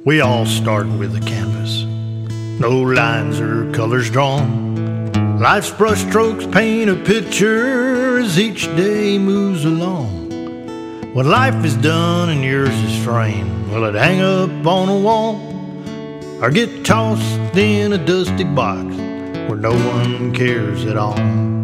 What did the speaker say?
We all start with a canvas, no lines or colors drawn. Life's brushstrokes paint a picture as each day moves along. When life is done and yours is framed, will it hang up on a wall or get tossed in a dusty box where no one cares at all?